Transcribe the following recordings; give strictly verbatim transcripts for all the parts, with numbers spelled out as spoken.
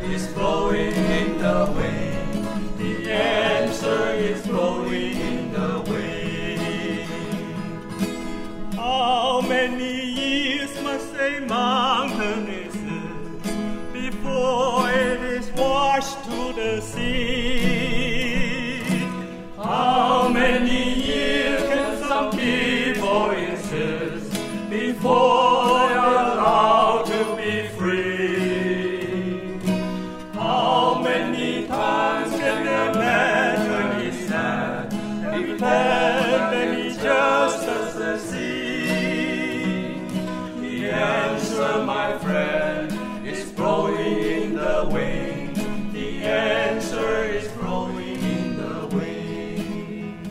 is blowing in the wind. The answer is blowing in the wind. How many years must a mountain resist before it is washed to the sea? How many years can some people insist before they're allowed to be free? How many times can a man turn his head and pretend that he just doesn't see? The answer, my friend, is blowing in the wind. The answer is blowing in the wind.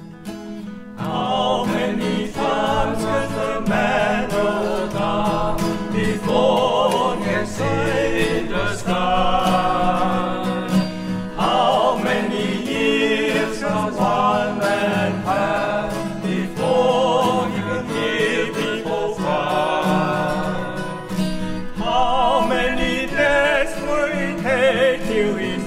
How many times can the man go down before he can see the sky? How many years can one man have before he can hear people cry? How many days will it take till he